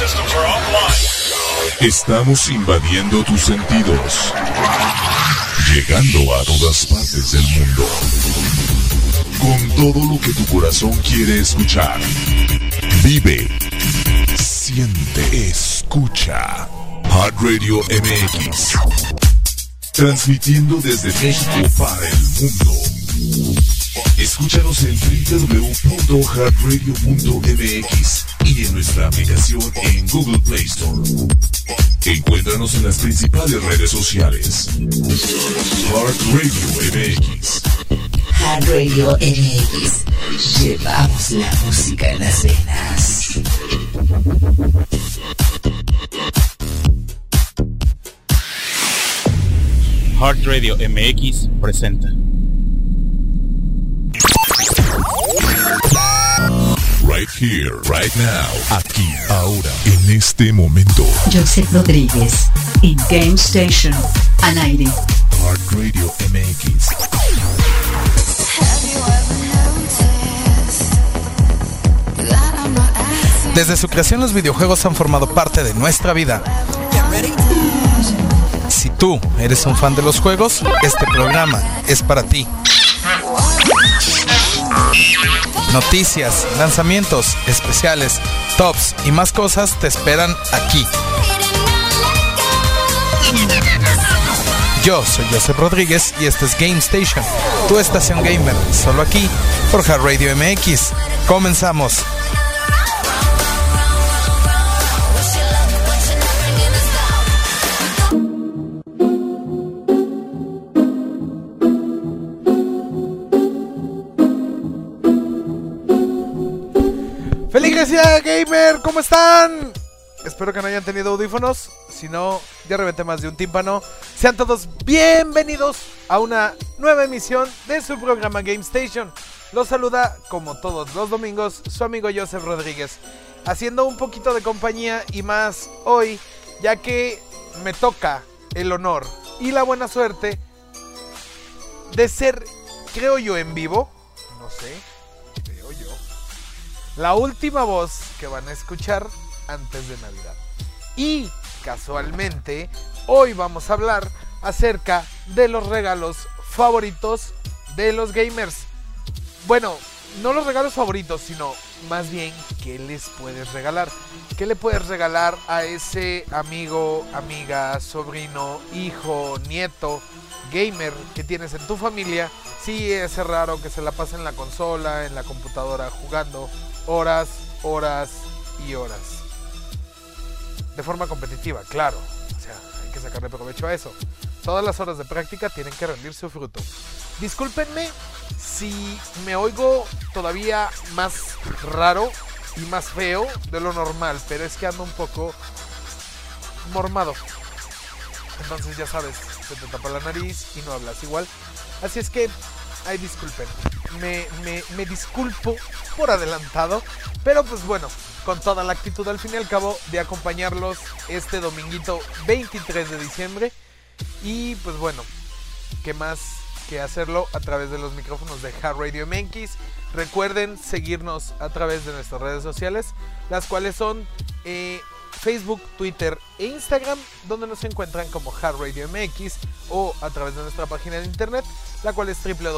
Estamos invadiendo tus sentidos, llegando a todas partes del mundo, con todo lo que tu corazón quiere escuchar. Vive, siente, escucha. Heart Radio MX, transmitiendo desde México para el mundo. Escúchanos en www.heartradio.mx y en nuestra aplicación en Google Play Store. Encuéntranos en las principales redes sociales. Heart Radio MX. Heart Radio MX. Llevamos la música en las venas. Heart Radio MX presenta. Right here, right now, aquí, ahora, en este momento. Joseph Rodríguez, en Game Station, al aire. Heart Radio MX. Desde su creación, los videojuegos han formado parte de nuestra vida. Si tú eres un fan de los juegos, este programa es para ti. Noticias, lanzamientos, especiales, tops y más cosas te esperan aquí. Yo soy Joseph Rodríguez y este es Game Station, tu estación gamer, solo aquí por Heart Radio MX. Comenzamos. ¡Feliz día, gamer! ¿Cómo están? Espero que no hayan tenido audífonos. Si no, ya reventé más de un tímpano. Sean todos bienvenidos a una nueva emisión de su programa Game Station. Los saluda, como todos los domingos, su amigo Joseph Rodríguez, haciendo un poquito de compañía y más hoy, ya que me toca el honor y la buena suerte de ser, creo yo, en vivo. No sé, creo yo, la última voz que van a escuchar antes de Navidad. Y casualmente hoy vamos a hablar acerca de los regalos favoritos de los gamers. Bueno, no los regalos favoritos, sino más bien qué les puedes regalar. ¿Qué le puedes regalar a ese amigo, amiga, sobrino, hijo, nieto, gamer que tienes en tu familia? Sí, ese raro que se la pasa en la consola, en la computadora, jugando horas, horas y horas. De forma competitiva, claro. O sea, hay que sacarle provecho a eso. Todas las horas de práctica tienen que rendir su fruto. Discúlpenme si me oigo todavía más raro y más feo de lo normal, pero es que ando un poco mormado. Entonces ya sabes, se te tapa la nariz y no hablas igual. Así es que, ay, disculpen. Me disculpo por adelantado, pero pues bueno, con toda la actitud al fin y al cabo de acompañarlos este dominguito 23 de diciembre. Y pues bueno, ¿qué más que hacerlo a través de los micrófonos de Heart Radio MX? Recuerden seguirnos a través de nuestras redes sociales, las cuales son Facebook, Twitter e Instagram, donde nos encuentran como Heart Radio MX, o a través de nuestra página de internet, la cual es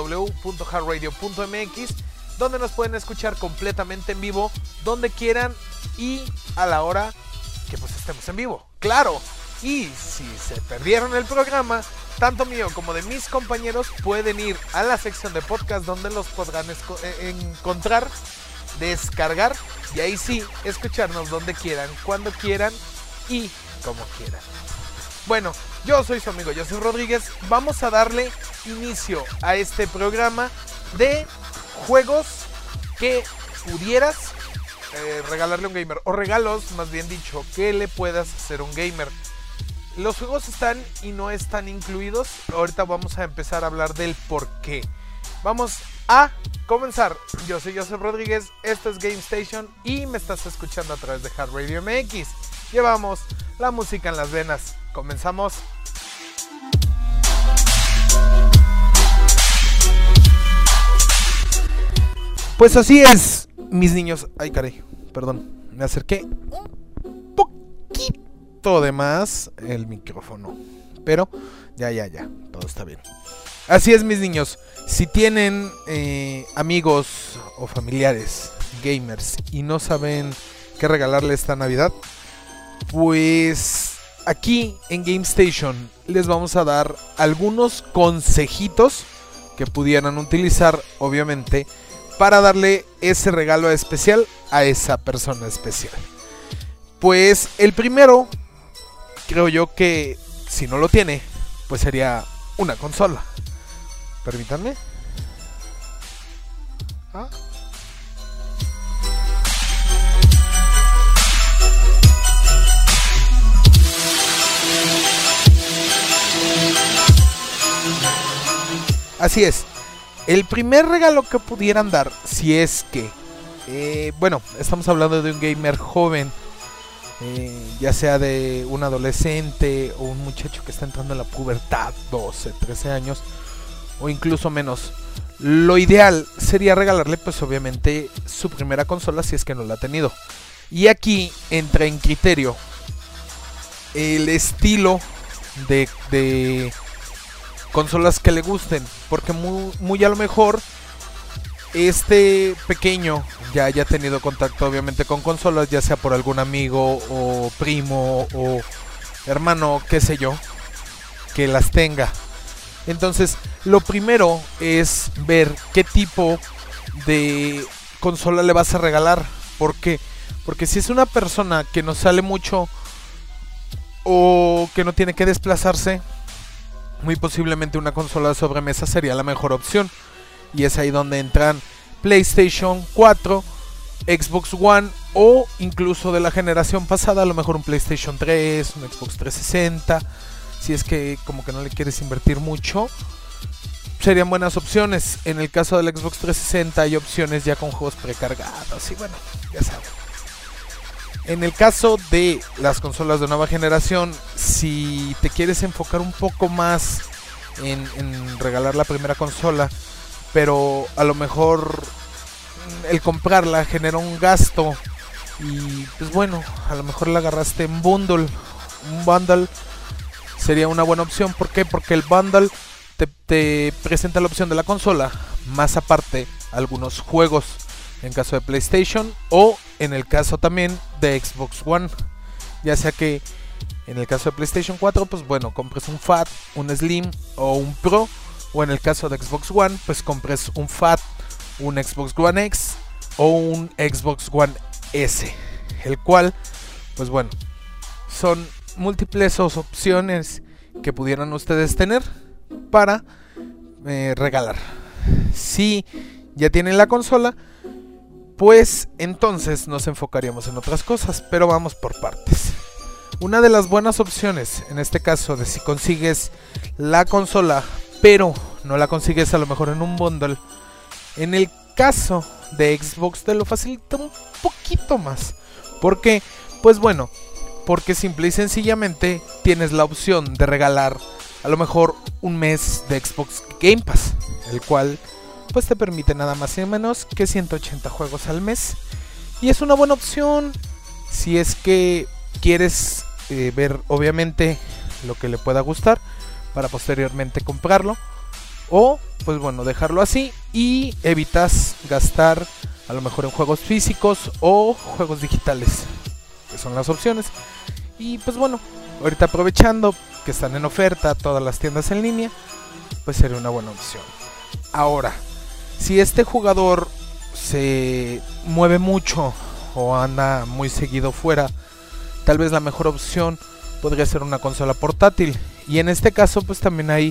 www.heartradio.mx, donde nos pueden escuchar completamente en vivo, donde quieran y a la hora que pues estemos en vivo, claro. Y si se perdieron el programa, tanto mío como de mis compañeros, pueden ir a la sección de podcast, donde los podrán encontrar, descargar y ahí sí, escucharnos donde quieran, cuando quieran y como quieran. Bueno, yo soy su amigo Joseph Rodríguez. Vamos a darle inicio a este programa de juegos que pudieras regalarle a un gamer, o regalos, más bien dicho, que le puedas hacer a un gamer. Los juegos están y no están incluidos. Ahorita vamos a empezar a hablar del por qué. Vamos a comenzar. Yo soy Joseph Rodríguez, esto es Game Station y me estás escuchando a través de Heart Radio MX. Llevamos la música en las venas. Comenzamos. Pues así es, mis niños. Ay, caray, perdón, me acerqué un poquito de más el micrófono. Pero ya, todo está bien. Así es, mis niños. Si tienen amigos o familiares gamers y no saben qué regalarle esta Navidad, pues aquí en GameStation les vamos a dar algunos consejitos que pudieran utilizar, obviamente, para darle ese regalo especial a esa persona especial. Pues el primero, creo yo que si no lo tiene, pues sería una consola. Permítanme. Así es. El primer regalo que pudieran dar, si es que, bueno, estamos hablando de un gamer joven, ya sea de un adolescente o un muchacho que está entrando en la pubertad, 12, 13 años o incluso menos. Lo ideal sería regalarle, pues obviamente, su primera consola si es que no la ha tenido. Y aquí entra en criterio el estilo de consolas que le gusten, porque muy a lo mejor este pequeño ya haya tenido contacto obviamente con consolas, ya sea por algún amigo o primo o hermano, qué sé yo, que las tenga. Entonces, lo primero es ver qué tipo de consola le vas a regalar. ¿Por qué? Porque si es una persona que no sale mucho o que no tiene que desplazarse, muy posiblemente una consola de sobremesa sería la mejor opción. Y es ahí donde entran PlayStation 4, Xbox One o incluso de la generación pasada, a lo mejor un PlayStation 3, un Xbox 360. Si es que como que no le quieres invertir mucho, serían buenas opciones. En el caso del Xbox 360 hay opciones ya con juegos precargados y bueno, ya saben. En el caso de las consolas de nueva generación, si te quieres enfocar un poco más en regalar la primera consola, pero a lo mejor el comprarla genera un gasto y pues bueno, a lo mejor la agarraste en bundle. Un bundle sería una buena opción. ¿Por qué? Porque el bundle te presenta la opción de la consola, más aparte algunos juegos en caso de PlayStation o en el caso también de Xbox One. Ya sea que en el caso de PlayStation 4, pues bueno, compres un Fat, un Slim o un Pro. O en el caso de Xbox One, pues compres un Fat, un Xbox One X o un Xbox One S. El cual, pues bueno, son múltiples opciones que pudieran ustedes tener para regalar. Si ya tienen la consola, pues entonces nos enfocaríamos en otras cosas, pero vamos por partes. Una de las buenas opciones, en este caso, de si consigues la consola, pero no la consigues a lo mejor en un bundle, en el caso de Xbox te lo facilita un poquito más. ¿Por qué? Pues bueno, porque simple y sencillamente tienes la opción de regalar a lo mejor un mes de Xbox Game Pass, el cual pues te permite nada más y menos que 180 juegos al mes. Y es una buena opción si es que quieres ver obviamente lo que le pueda gustar para posteriormente comprarlo, o pues bueno, dejarlo así y evitas gastar a lo mejor en juegos físicos o juegos digitales, que son las opciones. Y pues bueno, ahorita aprovechando que están en oferta todas las tiendas en línea, pues sería una buena opción. Ahora, si este jugador se mueve mucho o anda muy seguido fuera, tal vez la mejor opción podría ser una consola portátil. Y en este caso pues también hay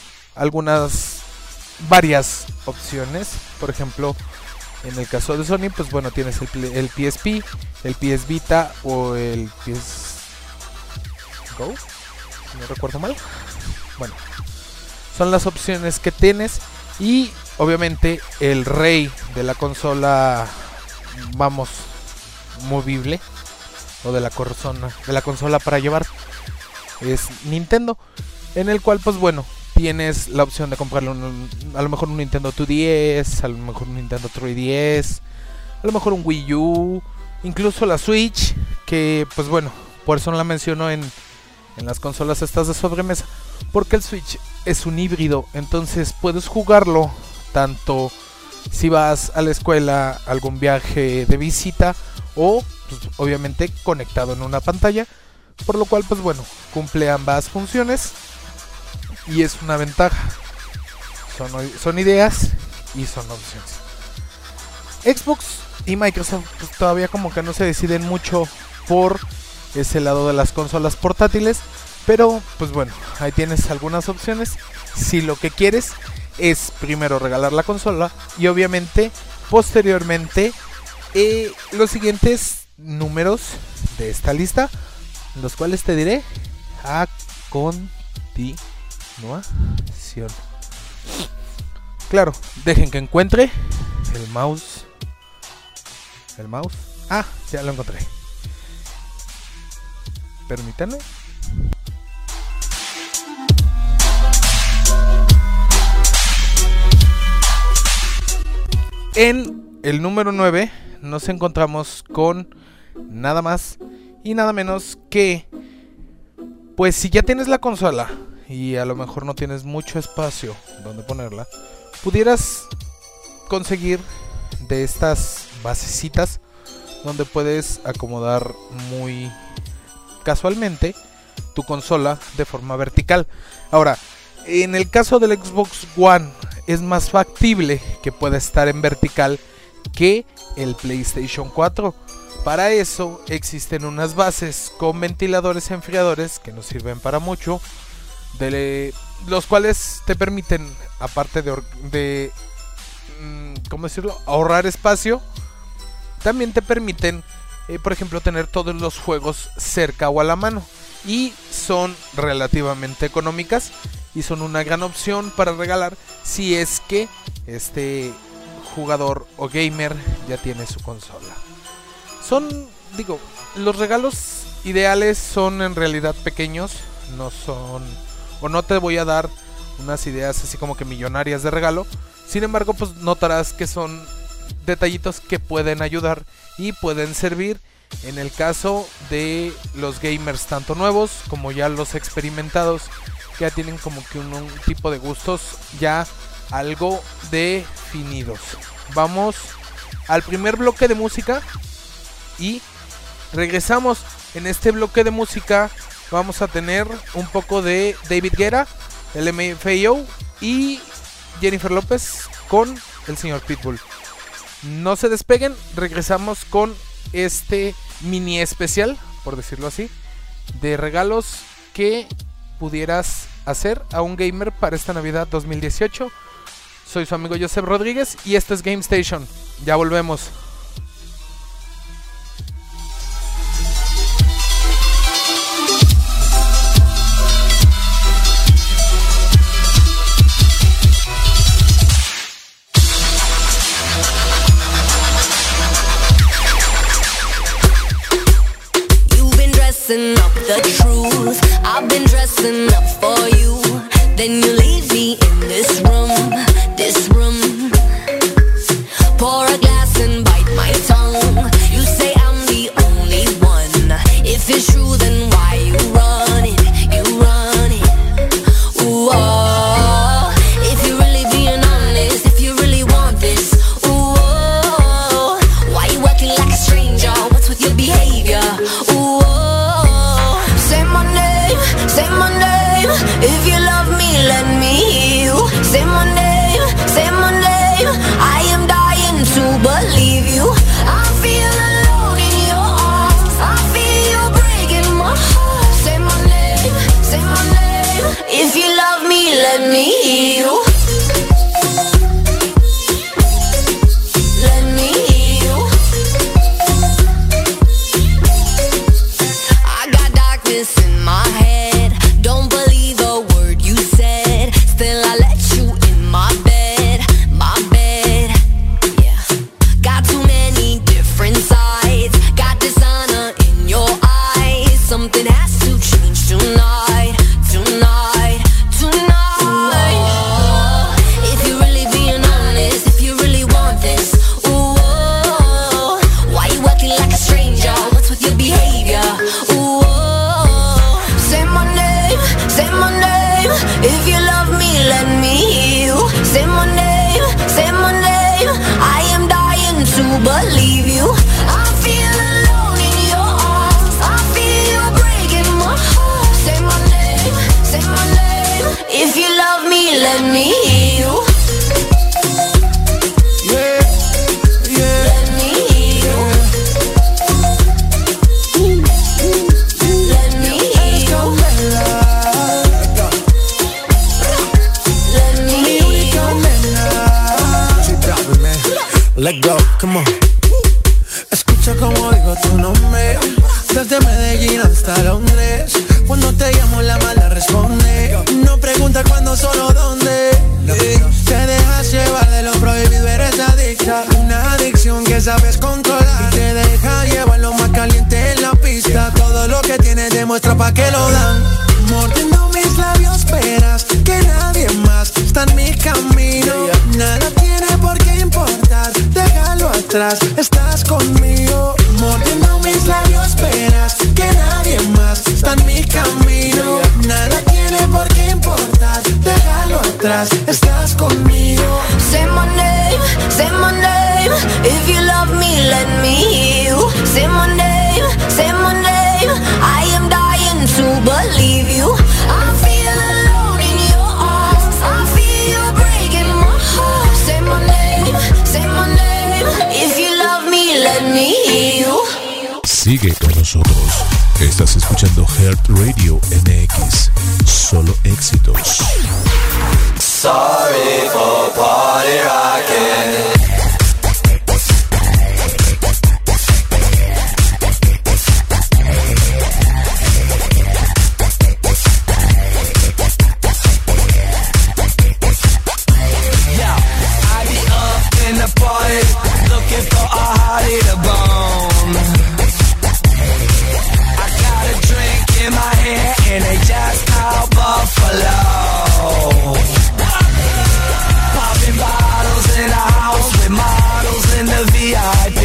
varias opciones. Por ejemplo, en el caso de Sony, pues bueno, tienes el PSP, el PS Vita o el PS Go, si no recuerdo mal. Bueno, son las opciones que tienes. Y obviamente el rey de la consola, vamos, movible, o de la consola para llevar, es Nintendo, en el cual pues bueno, tienes la opción de comprarle a lo mejor un Nintendo 2DS, a lo mejor un Nintendo 3DS, a lo mejor un Wii U, incluso la Switch, que pues bueno, por eso no la menciono en las consolas estas de sobremesa, porque el Switch es un híbrido, entonces puedes jugarlo tanto si vas a la escuela, algún viaje de visita o pues, obviamente conectado en una pantalla, por lo cual pues bueno, cumple ambas funciones y es una ventaja. Son ideas y son opciones. Xbox y Microsoft pues, todavía como que no se deciden mucho por ese lado de las consolas portátiles, pero pues bueno, ahí tienes algunas opciones. Si lo que quieres es primero regalar la consola y obviamente posteriormente los siguientes números de esta lista, los cuales te diré a continuación. Claro, dejen que encuentre el mouse. Ah, ya lo encontré. Permítanme. En el número 9 nos encontramos con nada más y nada menos que, pues si ya tienes la consola y a lo mejor no tienes mucho espacio donde ponerla, pudieras conseguir de estas basecitas donde puedes acomodar muy casualmente tu consola de forma vertical. Ahora, en el caso del Xbox One es más factible que pueda estar en vertical que el PlayStation 4. Para eso existen unas bases con ventiladores enfriadores que nos sirven para mucho, de los cuales te permiten, aparte de ¿cómo decirlo?, ahorrar espacio, también te permiten por ejemplo tener todos los juegos cerca o a la mano, y son relativamente económicas y son una gran opción para regalar si es que este jugador o gamer ya tiene su consola. Los regalos ideales son en realidad pequeños, no son, o no te voy a dar unas ideas así como que millonarias de regalo. Sin embargo, pues notarás que son detallitos que pueden ayudar y pueden servir en el caso de los gamers tanto nuevos como ya los experimentados, que ya tienen como que un tipo de gustos ya algo definidos. Vamos al primer bloque de música y regresamos. En este bloque de música vamos a tener un poco de David Guetta, LMFAO y Jennifer López con el señor Pitbull. No se despeguen, regresamos con este mini especial, por decirlo así, de regalos que pudieras hacer a un gamer para esta Navidad 2018. Soy su amigo Joseph Rodríguez y esto es Game Station. Ya volvemos. Up the truth, I've been dressing up for you. Then you leave me in this room. Pour a glass and bite my tongue. You say I'm the only one. If it's true, then why you run it? Ooh, oh. If you're really being honest, if you really want this, ooh, oh. Why you acting like a stranger? What's with your behavior? Ooh, oh. Say my name, if you love me, let me hear you. Say my name, I am dying to believe you. I feel alone in your arms, I feel you breaking my heart. Say my name, if you love me, let me hear you. Ooh, demuestra pa' que lo dan. Mordiendo mis labios, verás que nadie más está en mi camino. Nada tiene por qué importar, déjalo atrás, estás conmigo. Mordiendo mis labios, verás que nadie más está en mi camino. Nada tiene por qué importar, déjalo atrás, estás conmigo. Say my name, say my name. If you love me, let me hear you. Say my name, say my name. I am dying to believe you. I feel alone in your arms. I feel you breaking my heart. Say my name, say my name. If you love me, let me hear you. Sigue con nosotros. Estás escuchando Heart Radio MX. Solo éxitos. Sorry for party rocking. Looking for a hottie to bone. I got a drink in my hand and they just called Buffalo. Popping bottles in the house with models in the VIP.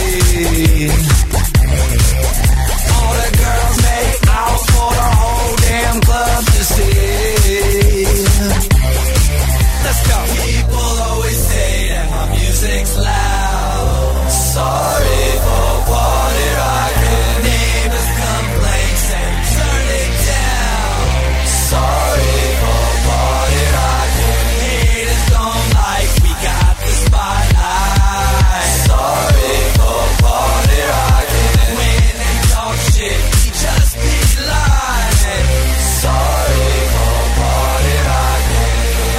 All the girls make out for the whole damn club to see. Let's go. People always say that my music's loud. Sorry for party rocking. Neighbors complain, say turn it down. Sorry for party rocking. Haters don't like we got the spotlight. Sorry for party rocking. When they talk shit, we just be lying. Sorry for party rocking.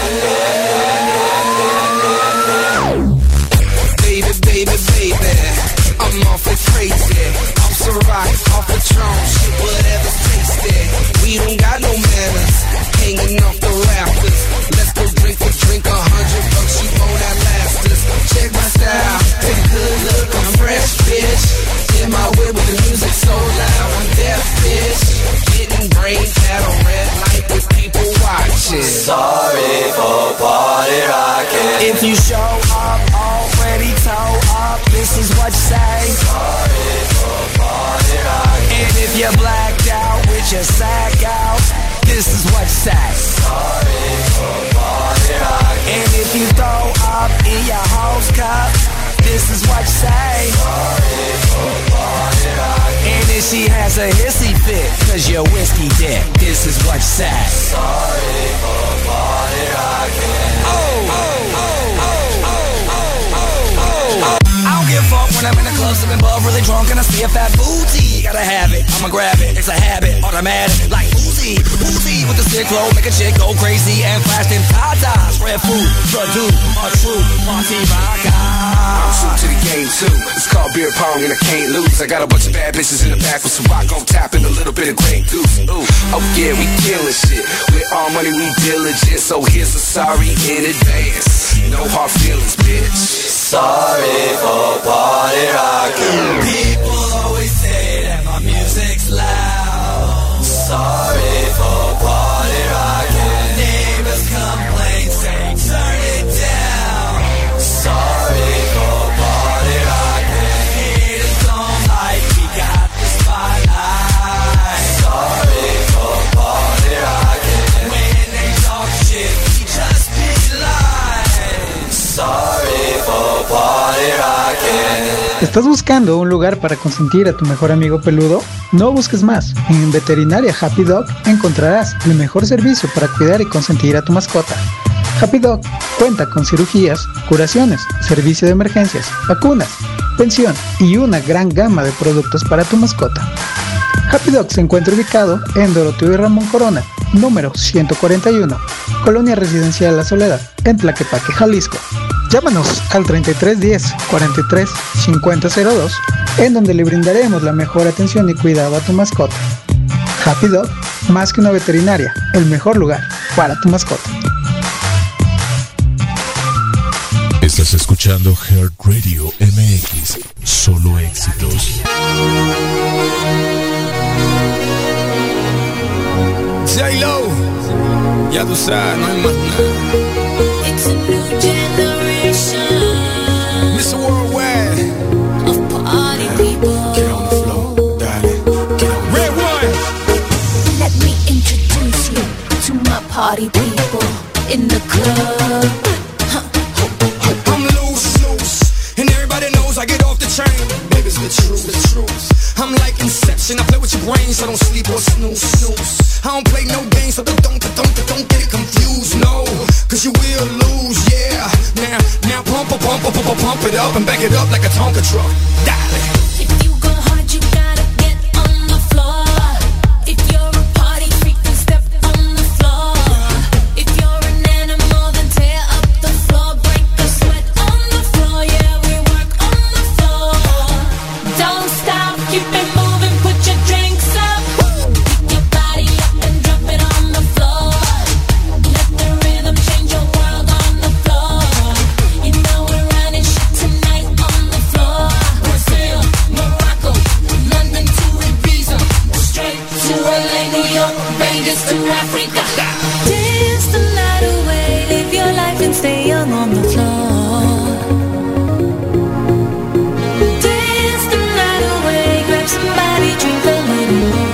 Baby, I'm awfully crazy. I'm so rock, off Patron, shit, whatever's tasty. We don't got no manners, hanging off the rafters. Let's go drink for drink, $100, you won't outlast us. Check my style, take a good look, I'm fresh, bitch. In my whip with the music so loud, I'm deaf, bitch. Getting brain at a red light with people watching. Sorry for party rocking. If you show up already toe up, this is what you say. Sorry for party rocking. And if you're blacked out with your sack out, this is what you say. Sorry for party rocking. And if you throw up in your hose cup, this is what you say. Sorry for party rocking. And if she has a hissy fit, cause you're whiskey dick, this is what you say. Sorry for party rocking. I don't give a fuck when I'm in the club sipping bub, really drunk and I see a fat booty. Gotta have it, I'ma grab it, it's a habit, automatic, like Uzi with the sick flow, make a chick go crazy and flash them tatas. Red food, Purdue, a true party rocker. I'm true to the game too. It's called beer pong and I can't lose. I got a bunch of bad bitches in the back with some rock on top and a little bit of Grey Goose. Ooh, oh yeah, we killing shit. With all money we diligent, so here's a sorry in advance. No hard feelings, bitch. Sorry for party rocking. People always say that my music's loud. Sorry for party rocking. Neighbors complain, say turn it down. Sorry for party rocking. Haters don't like we got the spotlight. Sorry for party rocking. When they talk shit, we just be lying. Sorry for party rocking. ¿Estás buscando un lugar para consentir a tu mejor amigo peludo? No busques más. En Veterinaria Happy Dog encontrarás el mejor servicio para cuidar y consentir a tu mascota. Happy Dog cuenta con cirugías, curaciones, servicio de emergencias, vacunas, pensión y una gran gama de productos para tu mascota. Happy Dog se encuentra ubicado en Doroteo y Ramón Corona, número 141, Colonia Residencial La Soledad, en Tlaquepaque, Jalisco. Llámanos al 3310 43 5002, en donde le brindaremos la mejor atención y cuidado a tu mascota. Happy Dog, más que una veterinaria, el mejor lugar para tu mascota. Estás escuchando Heart Radio MX, solo éxitos. Ya tú sabes, no hay más nada. It's a new generation Mr. Worldwide. of party people. Get on the floor, darling. Get on. Red one. Let me introduce you to my party people in the club. I'm loose, and everybody knows I get off the train. Baby, it's the truth. I'm like Inception, I play with your brain, so don't sleep or snooze. I don't play no games, so don't get it confused, no. Cause you will lose, yeah. Now pump it up and back it up like a Tonka truck. Darling. If you go hard, you gotta get on the floor. If you're a party freak, then step on the floor. If you're an animal, then tear up the floor. Break the sweat on the floor, yeah, we work on the floor. Don't stop, keep it moving, put your drinks up. Pick your body up and drop it on the floor. Let the rhythm change your world on the floor. You know we're running shit tonight on the floor. Brazil, Morocco, London to Ibiza, straight to LA, New York, Vegas to Africa. Dance the night away, live your life and stay young on the floor. Dance the night away, grab somebody, drink a little more.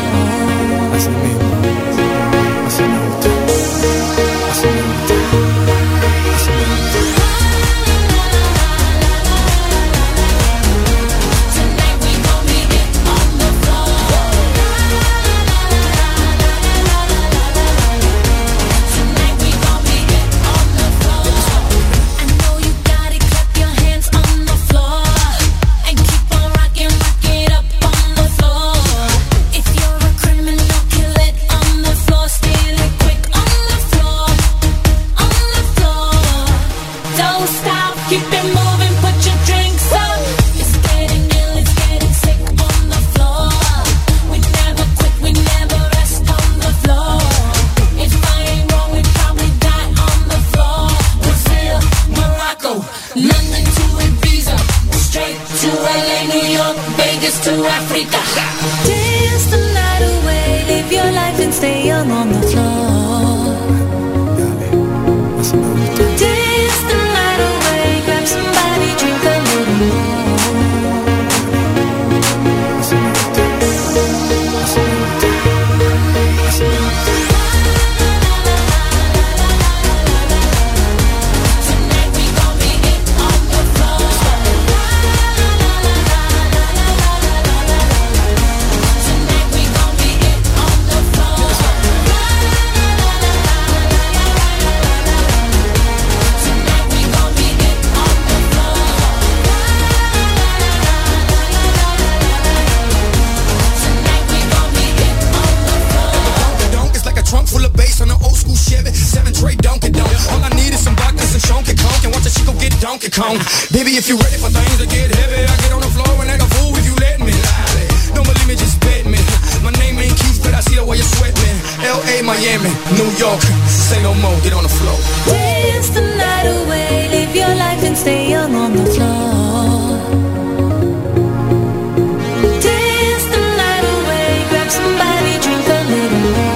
Tonight we gon' be it on the floor. Tonight we gon' be it on the floor. I know you got it, clap your hands on the floor and keep on rocking, rock it up on the floor. If you're a criminal, kill it on the floor, steal it quick on the floor, on the floor. Don't stop, keep it moving, put your drinks up. It's getting ill, it's getting sick on the floor. We never quit, we never rest on the floor. If I ain't wrong, we probably die on the floor. Brazil, Morocco, London to Ibiza, straight to LA, New York, Vegas to Africa. Dance the night away, live your life and stay young on the floor. Dance the night away, grab somebody, drink a little more. Tonight we gon' be it on the floor. Tonight we gon' be it on the floor. Tonight we gon' be it on the floor. Tonight we gon' be it on the floor. Donk is like a trunk full of bass on an old school Chevy 7 tray Donkey Donk. All I need is some vodka and Shonky Conk, and watch a chico get Donkey Kong. Baby, if you ready for things to get heavy, I get on the floor and act a fool if you let me. Don't believe me, just bet me. My name ain't Keith, but I see the way you sweat me. L.A., Miami, New York, say no more, get on the floor. Dance the night away, live your life and stay young on the floor. Dance the night away, grab somebody, drink a little more.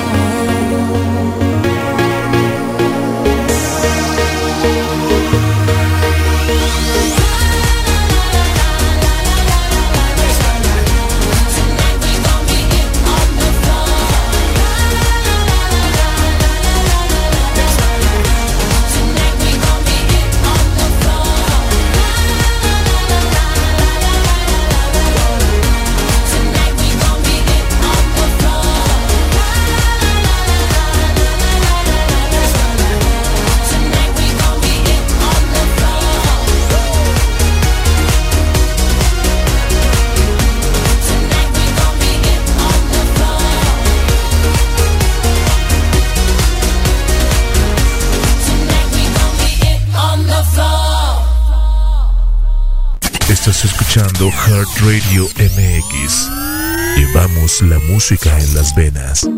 Tonight we gon' be it on the floor. Tonight we gon' be it on the floor. Tonight we gon' be it on the floor. Tonight we gon' be it on the floor. Tonight we gon' be it on the floor. Tonight we gon' be it on the floor. Estás escuchando Heart Radio MX. Llevamos la música en las venas.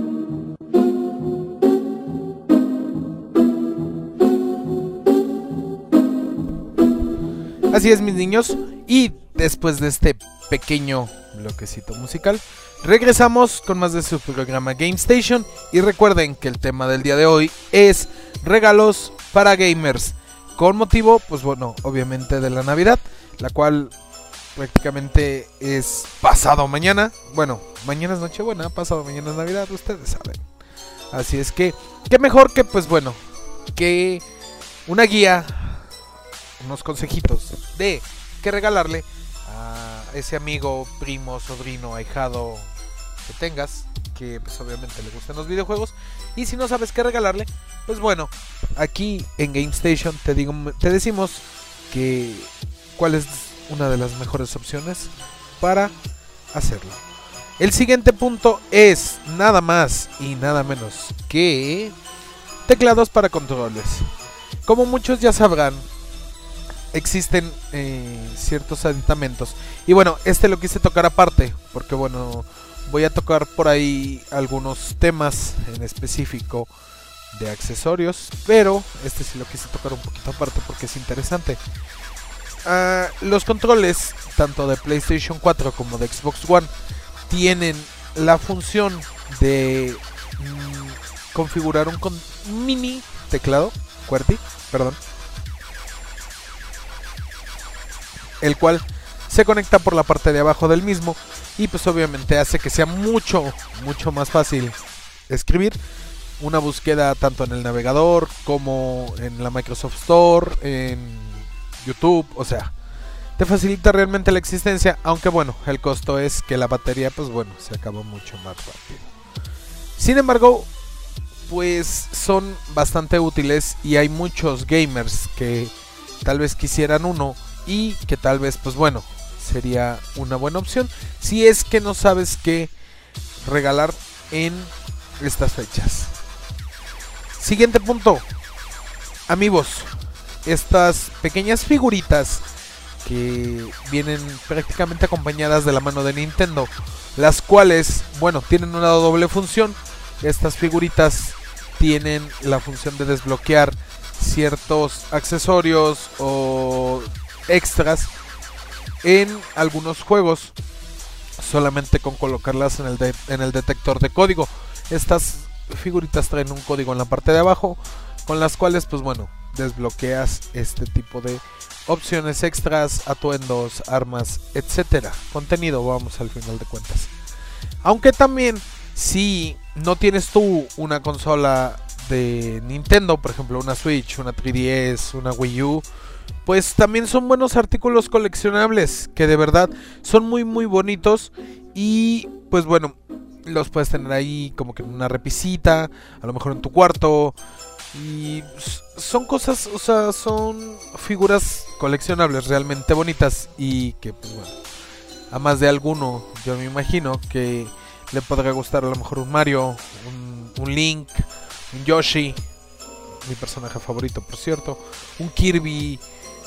Así es, mis niños. Y después de este pequeño bloquecito musical, Regresamos con más de su programa Game Station y recuerden que el tema del día de hoy es regalos para gamers con motivo, pues bueno, obviamente de la Navidad, la cual prácticamente es pasado mañana. Bueno, mañana es Nochebuena, pasado mañana es Navidad, ustedes saben. Así es que, qué mejor que pues bueno, que una guía, unos consejitos de qué regalarle a ese amigo, primo, sobrino, ahijado que tengas, que pues obviamente le gustan los videojuegos. Y si no sabes qué regalarle, pues bueno, aquí en Game Station te decimos que cuál es una de las mejores opciones para hacerlo. El siguiente punto es nada más y nada menos que teclados para controles. Como muchos ya sabrán, existen ciertos aditamentos. Y bueno, lo quise tocar aparte, porque bueno, voy a tocar por ahí algunos temas en específico de accesorios, pero sí lo quise tocar un poquito aparte porque es interesante. Los controles, tanto de PlayStation 4 como de Xbox One, tienen la función de configurar un mini teclado QWERTY, el cual se conecta por la parte de abajo del mismo y pues obviamente hace que sea mucho más fácil escribir una búsqueda tanto en el navegador como en la Microsoft Store, en YouTube, o sea, te facilita realmente la existencia, aunque bueno, el costo es que la batería pues bueno, se acaba mucho más rápido. Sin embargo, pues son bastante útiles y hay muchos gamers que tal vez quisieran uno y que tal vez pues bueno, sería una buena opción si es que no sabes qué regalar en estas fechas. Siguiente punto, amigos, estas pequeñas figuritas que vienen prácticamente acompañadas de la mano de Nintendo, las cuales, bueno, tienen una doble función. Estas figuritas tienen la función de desbloquear ciertos accesorios o extras en algunos juegos solamente con colocarlas en el detector de código. Estas figuritas traen un código en la parte de abajo con las cuales pues bueno, desbloqueas este tipo de opciones extras, atuendos, armas, etcétera. Contenido, vamos, al final de cuentas. Aunque también si no tienes tú una consola de Nintendo, por ejemplo una Switch, una 3DS, una Wii U, pues también son buenos artículos coleccionables que de verdad son muy bonitos y pues bueno, los puedes tener ahí como que en una repisita, a lo mejor en tu cuarto. Y son cosas, o sea, son figuras coleccionables realmente bonitas y que pues bueno, a más de alguno yo me imagino que le podrá gustar a lo mejor un Mario, un Link, un Yoshi, mi personaje favorito por cierto, un Kirby,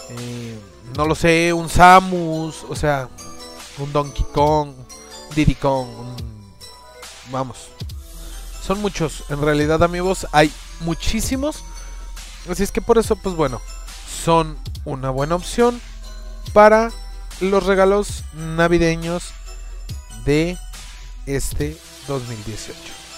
no lo sé, un Samus, o sea, un Donkey Kong, Diddy Kong, vamos, son muchos, en realidad amigos, hay muchísimos, así es que por eso pues bueno, son una buena opción para los regalos navideños de este 2018.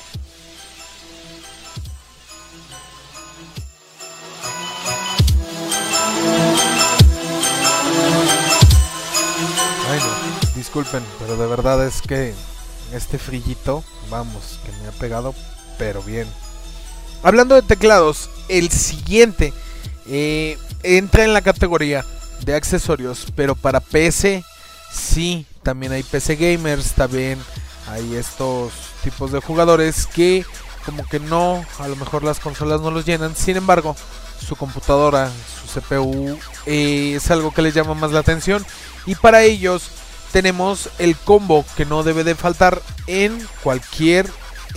Ay no, disculpen, pero de verdad es que este frillito, vamos, que me ha pegado pero bien. Hablando de teclados, el siguiente entra en la categoría de accesorios, pero para PC sí, también hay PC gamers, también hay estos tipos de jugadores que como que no, a lo mejor las consolas no los llenan, sin embargo, su computadora, su CPU es algo que les llama más la atención y para ellos tenemos el combo que no debe de faltar en cualquier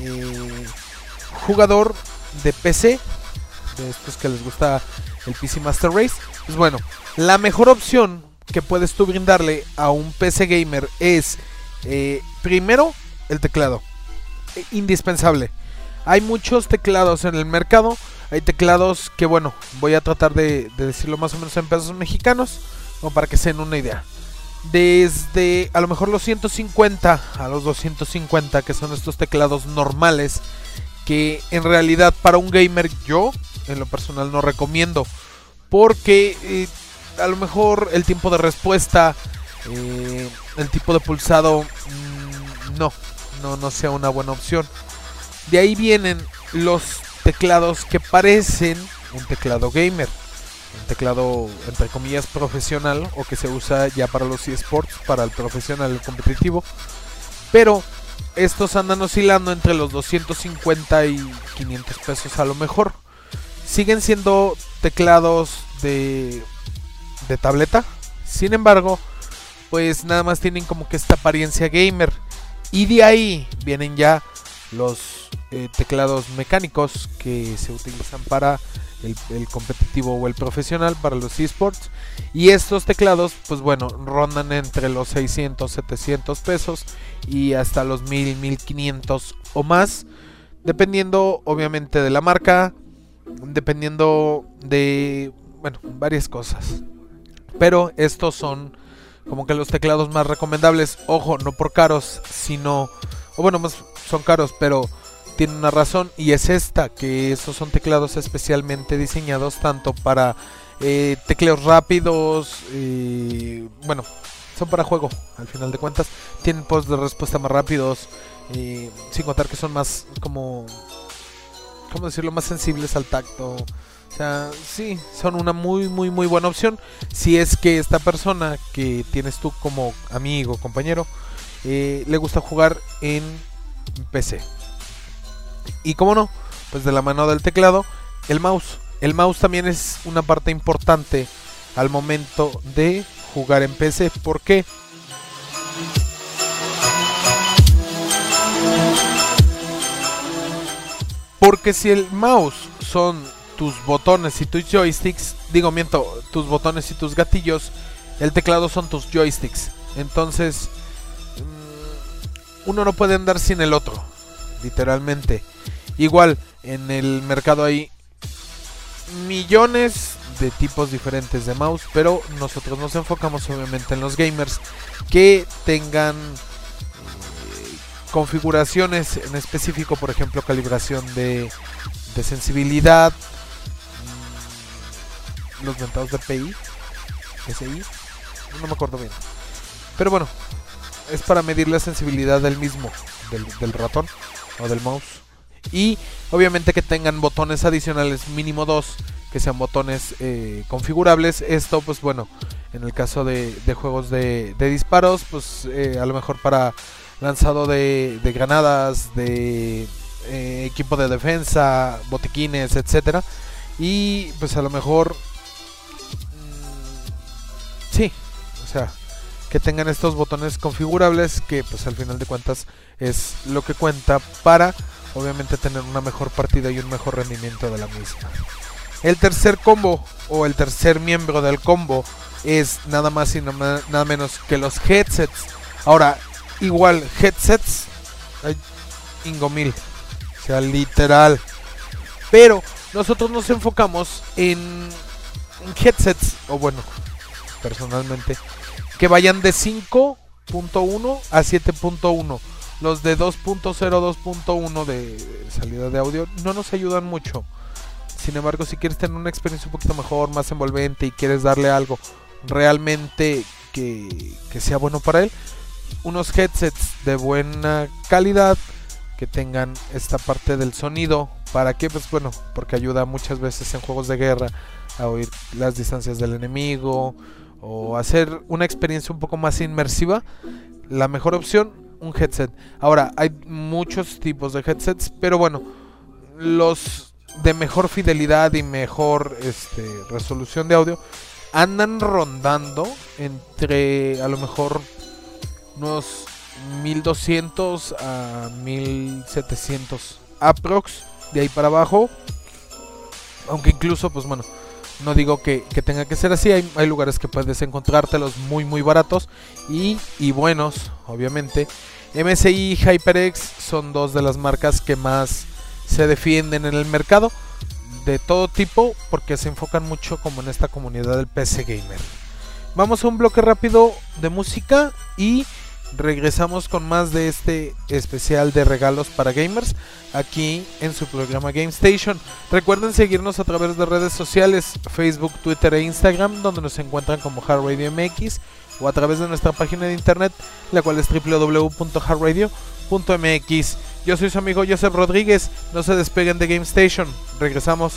jugador de PC, de estos que les gusta el PC Master Race. Pues bueno, la mejor opción que puedes tú brindarle a un PC gamer es primero el teclado, indispensable. Hay muchos teclados en el mercado, hay teclados que bueno, voy a tratar de decirlo más o menos en pesos mexicanos, como para que se den una idea. desde a lo mejor los 150 a los 250, que son estos teclados normales, que en realidad para un gamer yo en lo personal no recomiendo, porque a lo mejor el tiempo de respuesta, el tipo de pulsado no sea una buena opción. De ahí vienen los teclados que parecen un teclado gamer, un teclado entre comillas profesional, o que se usa ya para los eSports, para el profesional, el competitivo, pero estos andan oscilando entre los 250 y 500 pesos a lo mejor. Siguen siendo teclados de tableta, sin embargo, pues nada más tienen como que esta apariencia gamer. Y de ahí vienen ya los teclados mecánicos que se utilizan para el competitivo o el profesional, para los eSports. Y estos teclados, pues bueno, rondan entre los 600, 700 pesos y hasta los 1000, 1500 o más, dependiendo obviamente de la marca, dependiendo de, bueno, varias cosas. Pero estos son como que los teclados más recomendables. Ojo, no por caros, sino, o bueno, más son caros, pero tiene una razón, y es esta, que estos son teclados especialmente diseñados tanto para tecleos rápidos, bueno, son para juego, al final de cuentas. Tienen tiempos de respuesta más rápidos, sin contar que son más como, ¿cómo decirlo?, más sensibles al tacto. O sea, sí, son una muy buena opción si es que esta persona que tienes tú como amigo, compañero, le gusta jugar en PC. Y como no, pues de la mano del teclado, el mouse. El mouse también es una parte importante al momento de jugar en PC. ¿Por qué? Porque si el mouse son tus botones y tus joysticks, tus botones y tus gatillos, el teclado son tus joysticks. Entonces, uno no puede andar sin el otro, literalmente. Igual, en el mercado hay millones de tipos diferentes de mouse, pero nosotros nos enfocamos obviamente en los gamers que tengan configuraciones en específico, por ejemplo, calibración de sensibilidad, los mentados de PSI, no me acuerdo bien, pero bueno, es para medir la sensibilidad del mismo, del ratón o del mouse. Y obviamente que tengan botones adicionales, mínimo 2, que sean botones configurables. Esto, pues bueno, en el caso de juegos de disparos, pues a lo mejor para lanzado de granadas, de equipo de defensa, botiquines, etcétera. Y pues a lo mejor sí, o sea, que tengan estos botones configurables, que pues al final de cuentas es lo que cuenta para obviamente tener una mejor partida y un mejor rendimiento de la misma. El tercer combo, o el tercer miembro del combo, es nada más y nada menos que los headsets. Ahora, igual, headsets hay ingomil, o sea, literal. Pero nosotros nos enfocamos en headsets, o bueno, personalmente, que vayan de 5.1 a 7.1. Los de 2.0, 2.1 de salida de audio no nos ayudan mucho. Sin embargo, si quieres tener una experiencia un poquito mejor, más envolvente, y quieres darle algo realmente que sea bueno para él, unos headsets de buena calidad, que tengan esta parte del sonido. ¿Para qué? Pues bueno, porque ayuda muchas veces en juegos de guerra a oír las distancias del enemigo, o hacer una experiencia un poco más inmersiva. La mejor opción, un headset. Ahora, hay muchos tipos de headsets, pero bueno, los de mejor fidelidad y mejor resolución de audio andan rondando entre a lo mejor unos 1200 a 1700 aprox, de ahí para abajo. Aunque incluso, pues bueno, no digo que tenga que ser así. Hay lugares que puedes encontrártelos muy baratos y buenos, obviamente. MSI y HyperX son dos de las marcas que más se defienden en el mercado, de todo tipo, porque se enfocan mucho como en esta comunidad del PC gamer. Vamos a un bloque rápido de música y regresamos con más de este especial de regalos para gamers aquí en su programa Game Station. Recuerden seguirnos a través de redes sociales, Facebook, Twitter e Instagram, donde nos encuentran como Hard Radio MX, o a través de nuestra página de internet, la cual es www.hardradio.mx. Yo soy su amigo Joseph Rodríguez. No se despeguen de Game Station. Regresamos.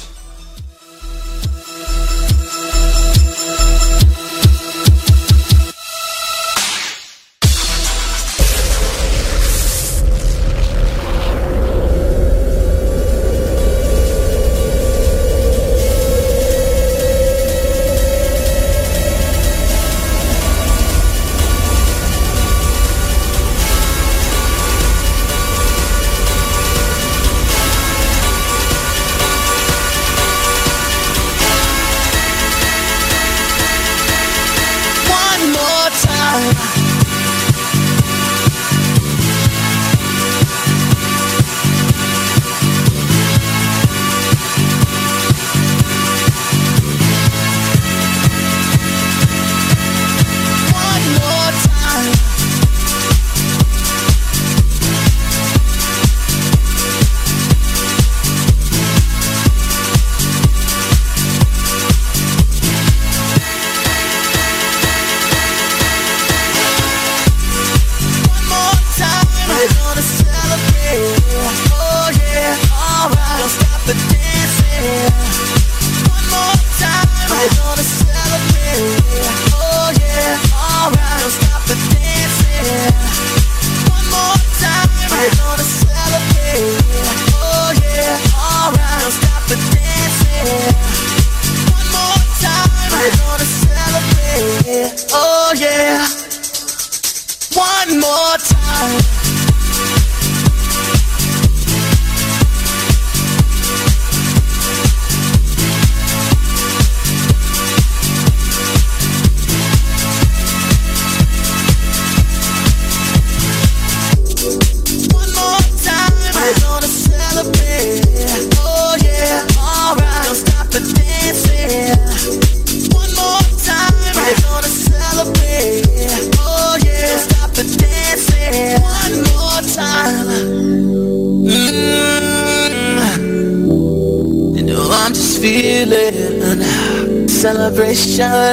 Celebration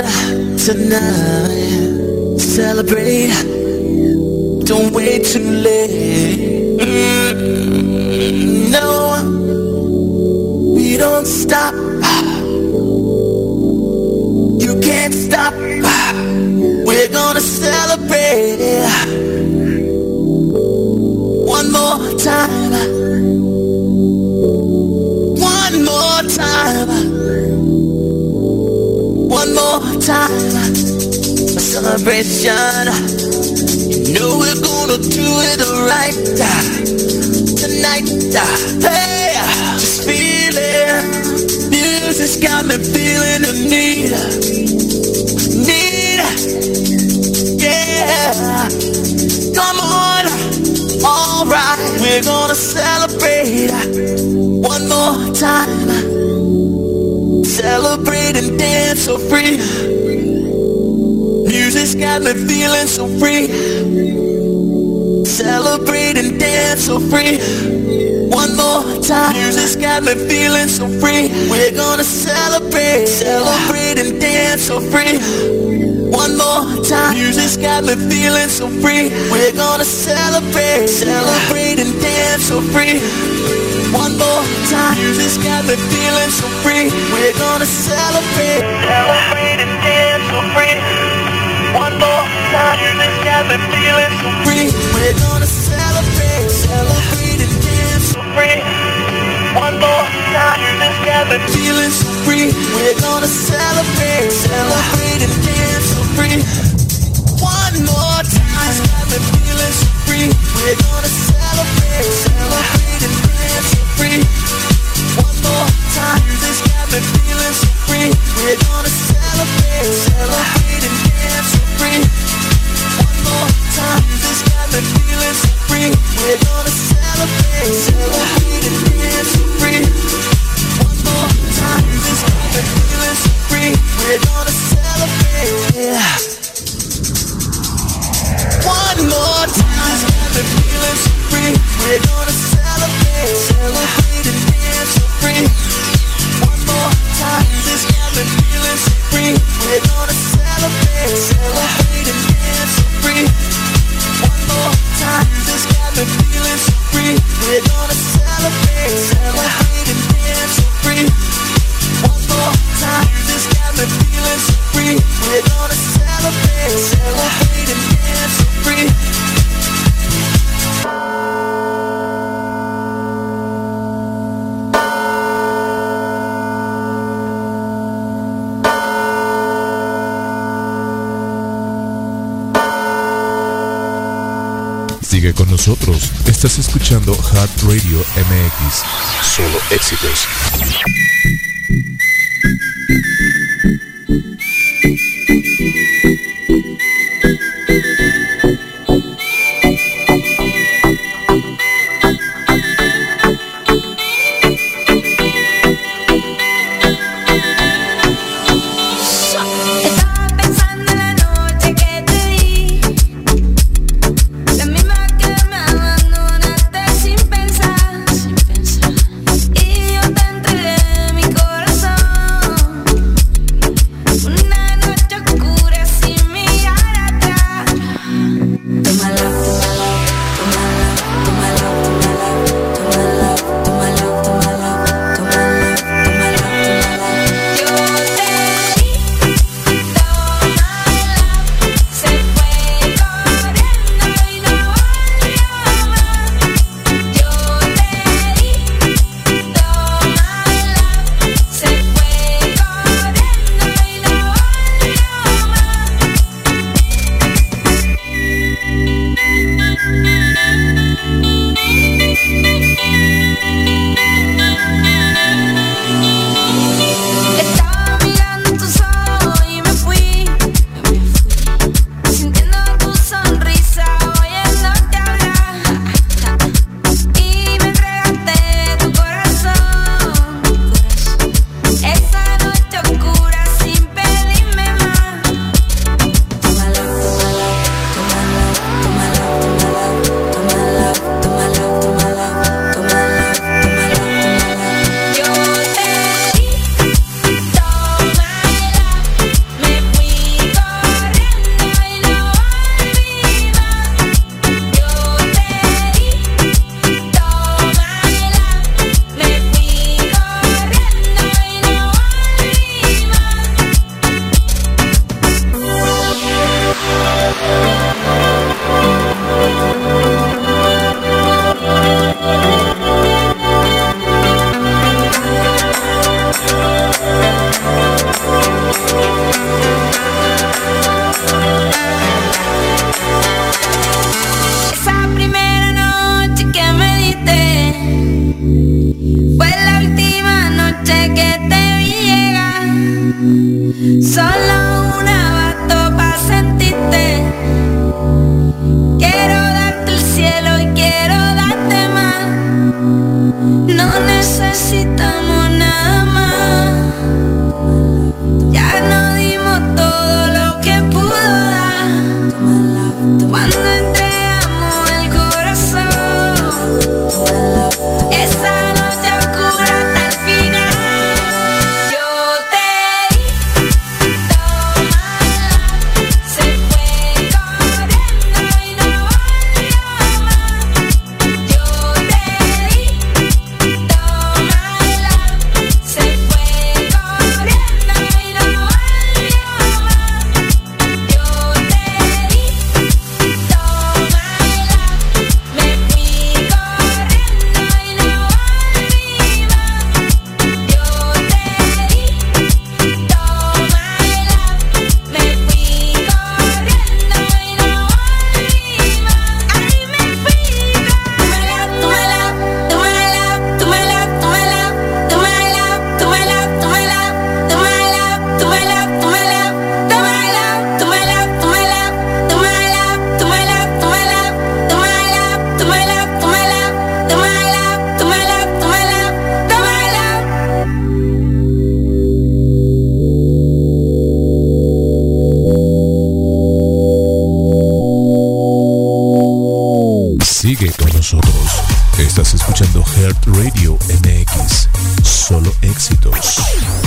tonight. Celebrate. Don't wait too late. No, we don't stop. You can't stop. We're gonna celebrate one more time. One more time. One more time, a celebration. You know we're gonna do it right tonight. Hey, just feel it. Music's got me feeling the need. Yeah, come on, alright. We're gonna celebrate one more time. Celebrate and dance so free. Music's got me feeling so free. Celebrate and dance so free. One more time. Music's got me feeling so free. We're gonna celebrate. Celebrate and dance so free. One more time. Music's got me feeling so free. We're gonna celebrate. Celebrate and dance so free. One more time. Music's got me feeling so free. We're gonna celebrate. Celebrate and dance so free. One more time. Music's got me feeling so free. We're gonna celebrate. Celebrate and dance so free. One more time. Music's got me feeling so free. We're gonna celebrate. Celebrate and dance so free. One more time. Music's got me feeling so free. We're gonna celebrate. Celebrate and dance so free. One more time. Music's got me feeling so free. We're gonna celebrate. Celebrate and dance so free. One more time. Music's got me feeling so free. We're gonna celebrate. Celebrate and dance so free. One more time. Music's got me feeling so free. We're gonna celebrate. Sigue con nosotros. Estás escuchando Heart Radio MX. Solo éxitos. Sigue con nosotros. Estás escuchando Heart Radio MX. Solo éxitos.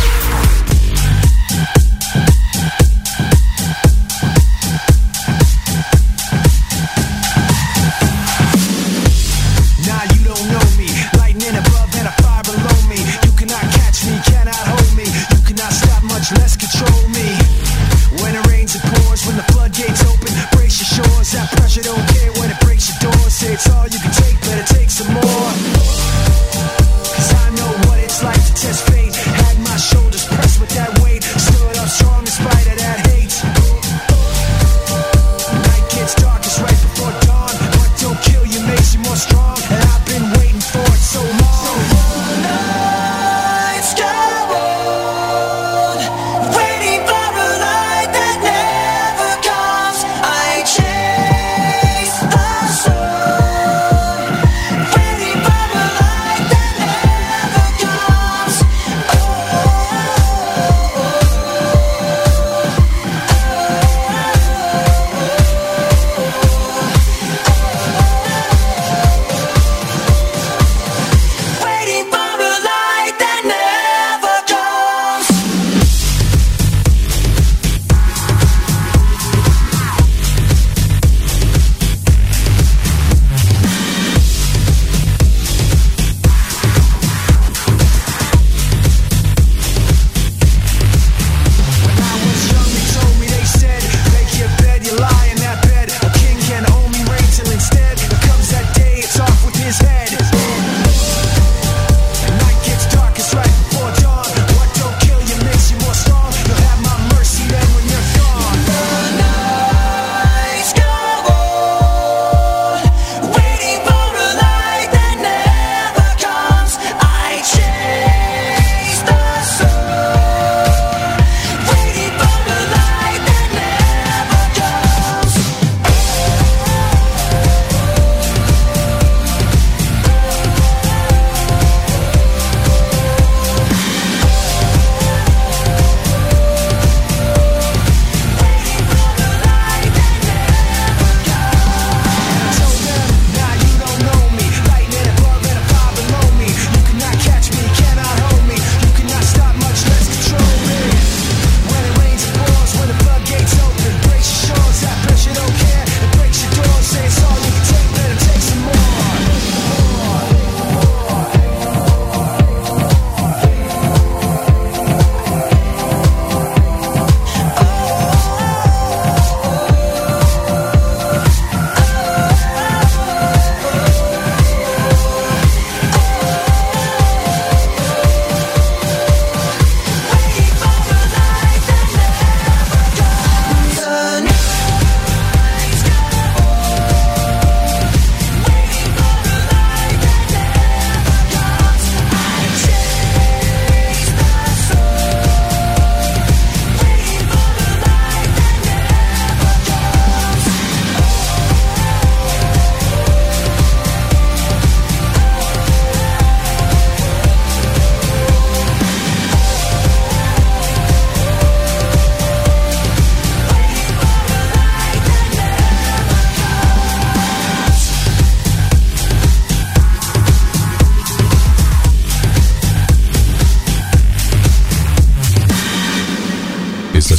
Less control me. When it rains it pours, when the floodgates open, brace your shores. That pressure don't care when it breaks your doors. Say it's all you can take, better take some more. Cause I know what it's like to test fate. Had my shoulders pressed with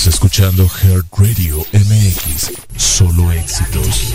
Estás escuchando Heart Radio MX, solo éxitos.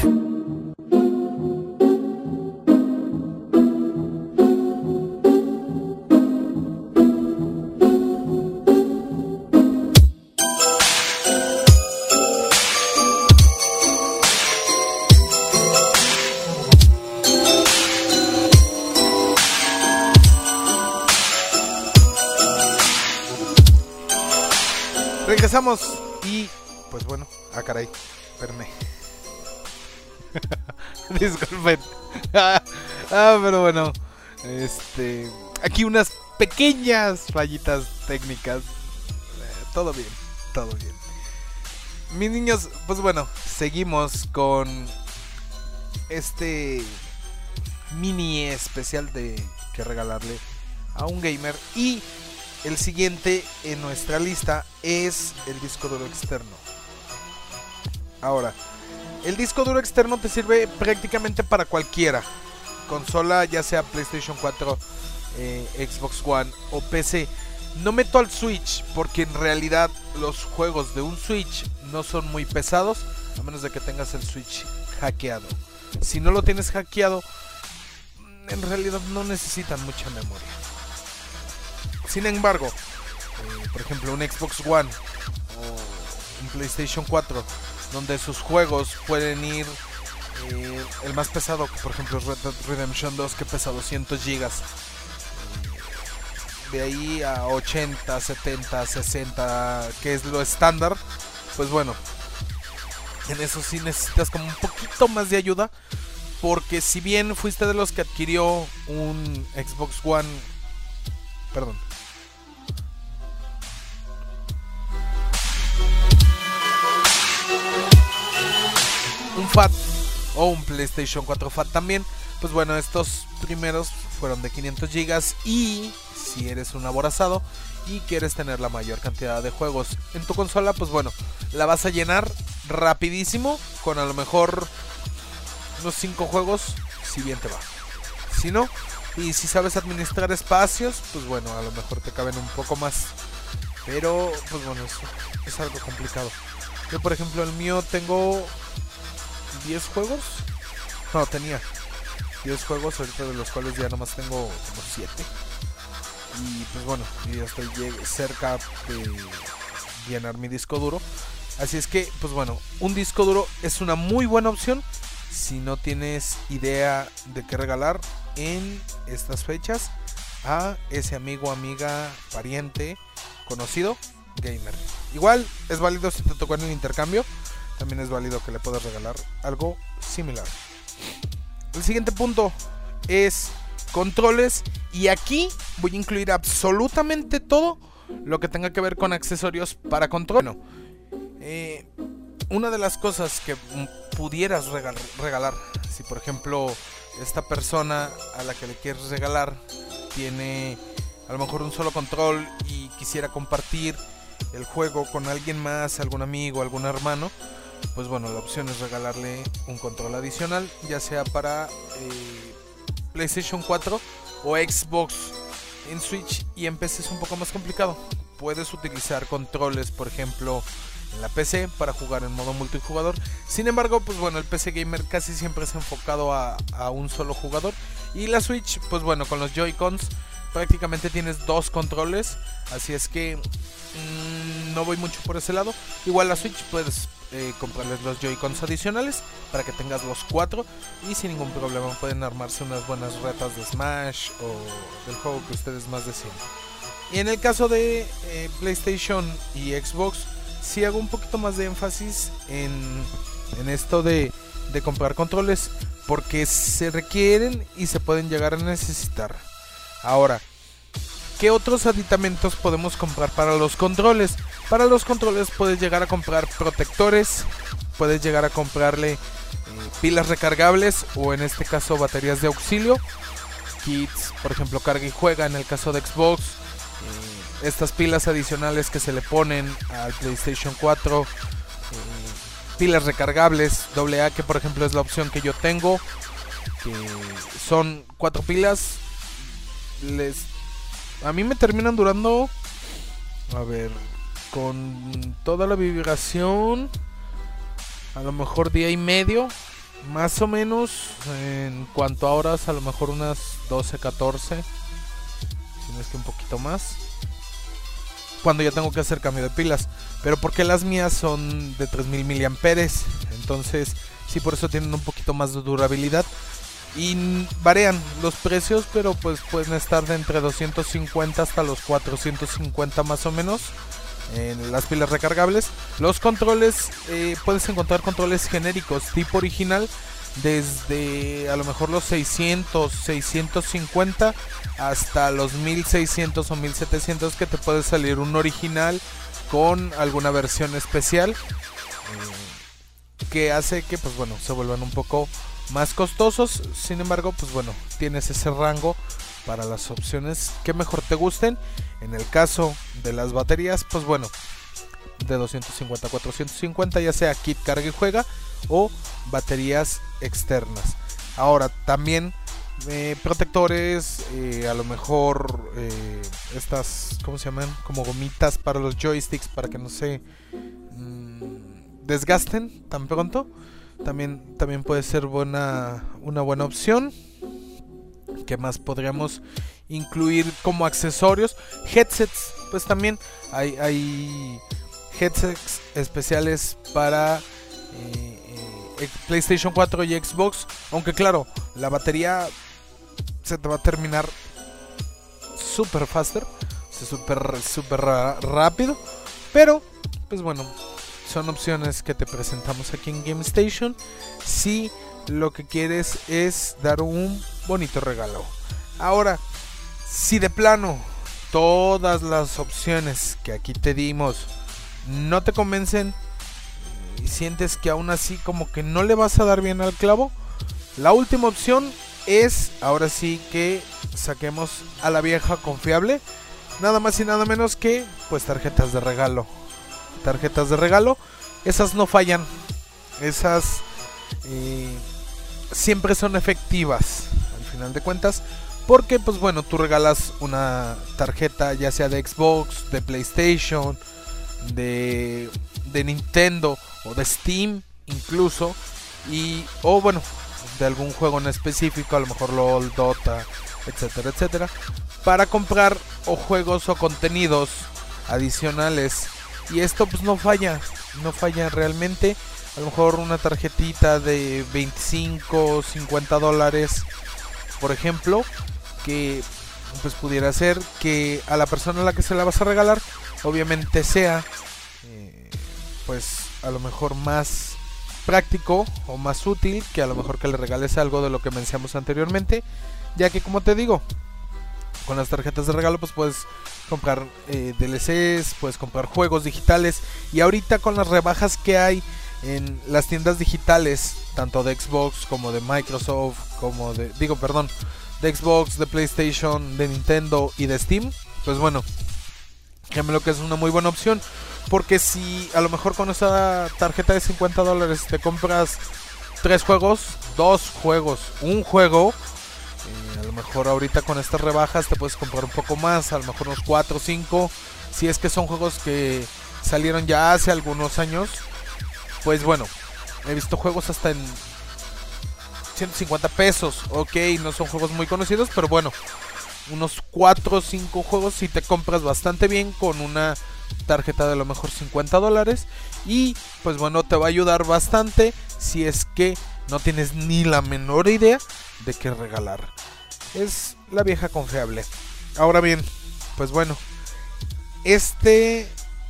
Regresamos y pues bueno, caray, espérame. Disculpen. Pero bueno, aquí unas pequeñas fallitas técnicas. Todo bien, todo bien. Mis niños, pues bueno, seguimos con este mini especial de que regalarle a un gamer. Y el siguiente en nuestra lista es el disco duro externo. Ahora, el disco duro externo te sirve prácticamente para cualquiera consola, ya sea PlayStation 4, Xbox One o PC. No meto al Switch porque en realidad los juegos de un Switch no son muy pesados, a menos de que tengas el Switch hackeado. Si no lo tienes hackeado, en realidad no necesitan mucha memoria. Sin embargo, por ejemplo, un Xbox One o un PlayStation 4, donde sus juegos pueden ir, el más pesado, por ejemplo, Red Dead Redemption 2, que pesa 200 GB, de ahí a 80, 70, 60, que es lo estándar, pues bueno, en eso sí necesitas como un poquito más de ayuda, porque si bien fuiste de los que adquirió un Xbox One, perdón, un FAT o un PlayStation 4 FAT también, pues bueno, estos primeros fueron de 500 GB y si eres un aborazado y quieres tener la mayor cantidad de juegos en tu consola, pues bueno, la vas a llenar rapidísimo con a lo mejor unos 5 juegos, si bien te va. Si no, y si sabes administrar espacios, pues bueno, a lo mejor te caben un poco más, pero pues bueno, eso es algo complicado. Yo, por ejemplo, el mío tengo 10 juegos. No, tenía 10 juegos, ahorita de los cuales ya nomás tengo como 7. Y pues bueno, ya estoy cerca de llenar mi disco duro. Así es que, pues bueno, un disco duro es una muy buena opción si no tienes idea de qué regalar en estas fechas a ese amigo, amiga, pariente, conocido, gamer. Igual es válido si te tocó en el intercambio. También es válido que le puedas regalar algo similar. El siguiente punto es controles. Y aquí voy a incluir absolutamente todo lo que tenga que ver con accesorios para control. Bueno, una de las cosas que pudieras regalar, si por ejemplo esta persona a la que le quieres regalar tiene a lo mejor un solo control y quisiera compartir el juego con alguien más, algún amigo, algún hermano, pues bueno, la opción es regalarle un control adicional, ya sea para PlayStation 4 o Xbox. En Switch y en PC es un poco más complicado. Puedes utilizar controles, por ejemplo, en la PC para jugar en modo multijugador. Sin embargo, pues bueno, el PC gamer casi siempre es enfocado a un solo jugador. Y la Switch, pues bueno, con los Joy-Cons prácticamente tienes 2 controles. Así es que no voy mucho por ese lado. Igual la Switch puedes comprarles los Joy-Cons adicionales para que tengas los 4 y sin ningún problema pueden armarse unas buenas retas de Smash o del juego que ustedes más deseen. Y en el caso de PlayStation y Xbox, sí hago un poquito más de énfasis en esto de comprar controles, porque se requieren y se pueden llegar a necesitar. Ahora, ¿qué otros aditamentos podemos comprar para los controles? Para los controles puedes llegar a comprar protectores, puedes llegar a comprarle pilas recargables o en este caso baterías de auxilio, kits, por ejemplo carga y juega en el caso de Xbox, estas pilas adicionales que se le ponen al PlayStation 4, pilas recargables AA, que por ejemplo es la opción que yo tengo, que son 4 pilas, a mí me terminan durando, a ver, con toda la vibración, a lo mejor día y medio, más o menos. En cuanto a horas, a lo mejor unas 12, 14, si no es que un poquito más, cuando ya tengo que hacer cambio de pilas. Pero porque las mías son de 3000 miliamperes, entonces sí, por eso tienen un poquito más de durabilidad. Y varían los precios, pero pues pueden estar de entre 250 hasta los 450 más o menos en las pilas recargables. Los controles, puedes encontrar controles genéricos tipo original desde a lo mejor los 600, 650 hasta los 1600 o 1700, que te puede salir un original con alguna versión especial, que hace que pues bueno, se vuelvan un poco más costosos. Sin embargo, pues bueno, tienes ese rango para las opciones que mejor te gusten. En el caso de las baterías, pues bueno, de 250 a 450, ya sea kit carga y juega o baterías externas. Ahora también protectores, a lo mejor estas, ¿cómo se llaman? Como gomitas para los joysticks, para que no se desgasten tan pronto. También puede ser una buena opción. ¿Qué más podríamos incluir como accesorios? Headsets, pues también hay headsets especiales para PlayStation 4 y Xbox. Aunque claro, la batería se te va a terminar super faster, super rápido. Pero pues bueno, son opciones que te presentamos aquí en Game Station si lo que quieres es dar un bonito regalo. Ahora, si de plano todas las opciones que aquí te dimos no te convencen y sientes que aún así como que no le vas a dar bien al clavo, la última opción es ahora sí que saquemos a la vieja confiable, nada más y nada menos que pues tarjetas de regalo. Tarjetas de regalo, esas no fallan, esas siempre son efectivas al final de cuentas, porque pues bueno, tú regalas una tarjeta ya sea de Xbox, de PlayStation, de Nintendo o de Steam incluso, o bueno, de algún juego en específico, a lo mejor LOL, Dota, etcétera, etcétera, para comprar o juegos o contenidos adicionales. Y esto pues no falla realmente. A lo mejor una tarjetita de 25, 50 dólares, por ejemplo, que pues pudiera ser que a la persona a la que se la vas a regalar, obviamente sea pues a lo mejor más práctico o más útil que a lo mejor que le regales algo de lo que mencionamos anteriormente, ya que como te digo, con las tarjetas de regalo pues puedes comprar DLCs, puedes comprar juegos digitales, y ahorita con las rebajas que hay en las tiendas digitales, tanto de Xbox como de Microsoft, como de Xbox, de PlayStation, de Nintendo y de Steam, pues bueno, créeme lo que es una muy buena opción, porque si a lo mejor con esa tarjeta de 50 dólares te compras 3 juegos, 2 juegos, un juego, a lo mejor ahorita con estas rebajas te puedes comprar un poco más, a lo mejor unos 4 o 5, si es que son juegos que salieron ya hace algunos años. Pues bueno, he visto juegos hasta en 150 pesos, ok, no son juegos muy conocidos, pero bueno, unos 4 o 5 juegos si te compras bastante bien con una tarjeta de a lo mejor 50 dólares, y pues bueno, te va a ayudar bastante si es que no tienes ni la menor idea de qué regalar. Es la vieja confiable. Ahora bien, pues bueno, este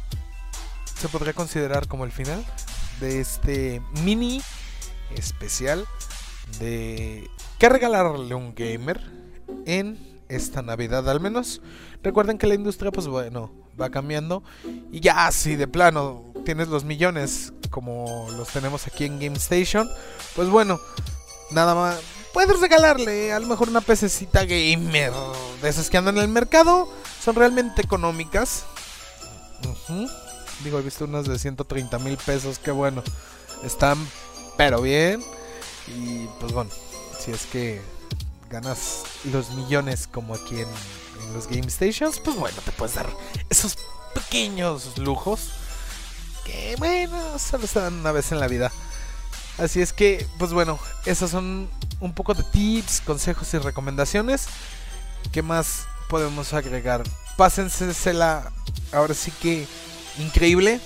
se podría considerar como el final de este mini especial de qué regalarle a un gamer en esta Navidad al menos. Recuerden que la industria pues bueno va cambiando, y ya si de plano tienes los millones como los tenemos aquí en Game Station, pues bueno, nada más puedes regalarle a lo mejor una pececita gamer de esas que andan en el mercado, son realmente económicas. Digo, he visto unas de 130,000 pesos que bueno, están pero bien. Y pues bueno, si es que ganas los millones como aquí en los Game Stations, pues bueno, te puedes dar esos pequeños lujos que, bueno, solo se dan una vez en la vida. Así es que, pues bueno, esos son un poco de tips, consejos y recomendaciones. ¿Qué más podemos agregar? Pásensela, ahora sí que increíble.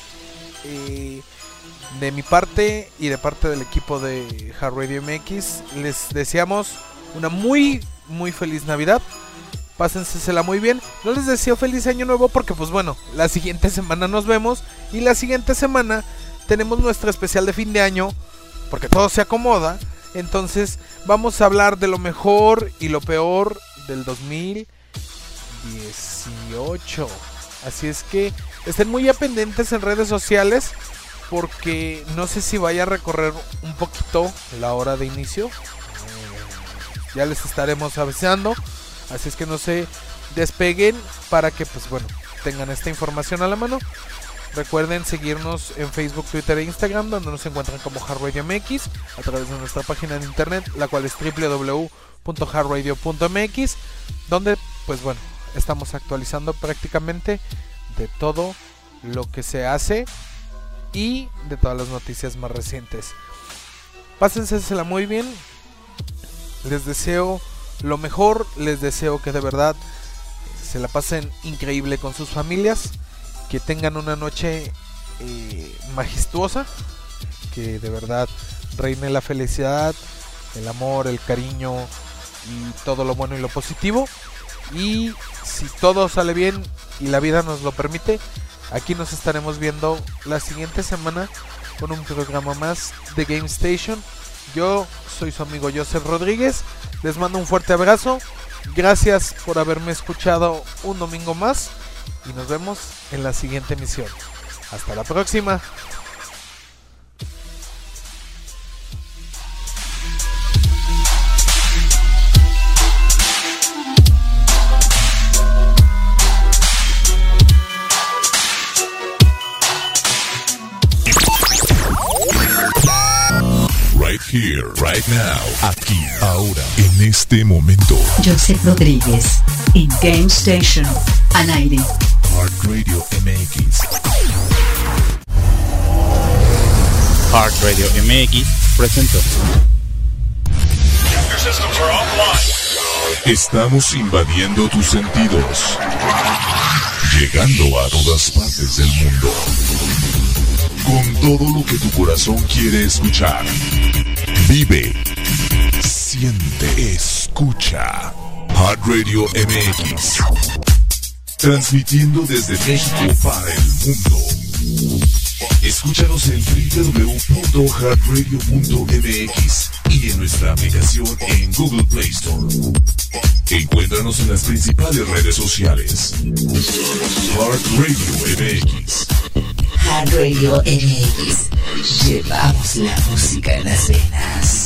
De mi parte y de parte del equipo de Hard Radio MX, les deseamos una muy feliz Navidad. Pásensela muy bien. No les deseo feliz año nuevo porque pues bueno, la siguiente semana nos vemos. Y la siguiente semana tenemos nuestro especial de fin de año, porque todo se acomoda. Entonces vamos a hablar de lo mejor y lo peor del 2018. Así es que estén muy pendientes en redes sociales, porque no sé si vaya a recorrer un poquito la hora de inicio. Ya les estaremos avisando. Así es que no se despeguen para que pues bueno, tengan esta información a la mano. Recuerden seguirnos en Facebook, Twitter e Instagram, donde nos encuentran como Hard Radio MX, a través de nuestra página de internet, la cual es www.hardradio.mx, donde pues bueno, estamos actualizando prácticamente de todo lo que se hace y de todas las noticias más recientes. Pásensela muy bien. Les deseo lo mejor, les deseo que de verdad se la pasen increíble con sus familias, que tengan una noche majestuosa, que de verdad reine la felicidad, el amor, el cariño y todo lo bueno y lo positivo. Y si todo sale bien y la vida nos lo permite, aquí nos estaremos viendo la siguiente semana con un programa más de Game Station. Yo soy su amigo Joseph Rodríguez. Les mando un fuerte abrazo. Gracias por haberme escuchado un domingo más. Y nos vemos en la siguiente emisión. Hasta la próxima. Right here, right now, aquí, ahora, en este momento. Joseph Rodríguez en Game Station, al aire. Hard Radio MX. Hard Radio MX presentó. Estamos invadiendo tus sentidos, llegando a todas partes del mundo, con todo lo que tu corazón quiere escuchar. Vive, siente, escucha. Hard Radio MX, transmitiendo desde México para el mundo. Escúchanos en www.hardradio.mx y en nuestra aplicación en Google Play Store. Encuéntranos en las principales redes sociales. Hard Radio MX. Hard Radio MX. Llevamos la música en las venas.